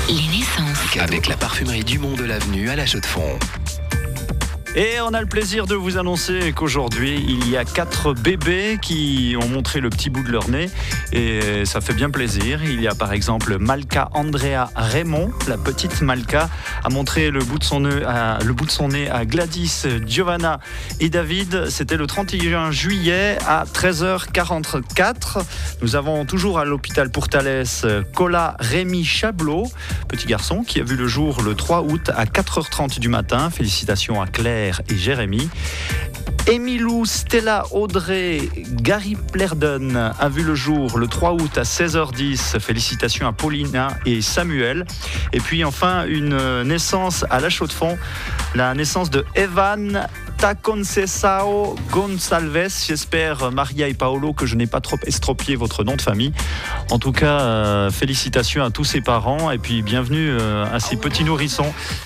Les naissances. Avec la parfumerie Dumont de l'Avenue à La Chaux-de-Fonds. Et on a le plaisir de vous annoncer qu'aujourd'hui, il y a 4 bébés qui ont montré le petit bout de leur nez et ça fait bien plaisir. Il y a par exemple Malka Andrea Raymond, la petite Malka, a montré le bout de son nez à Gladys, Giovanna et David. C'était le 31 juillet à 13h44. Nous avons toujours à l'hôpital Pourtalès Cola Rémi Chablot, petit garçon qui a vu le jour le 3 août à 4h30 du matin. Félicitations à Claire et Jérémy. Emilou Stella Audrey Gary Plerden a vu le jour le 3 août à 16h10. Félicitations à Paulina et Samuel. Et puis enfin une naissance à La Chaux-de-Fonds, la naissance de Evan Taconcesao Gonçalves. J'espère, Maria et Paolo, que je n'ai pas trop estropié votre nom de famille. En tout cas, félicitations à tous ces parents et puis bienvenue à ces petits nourrissons.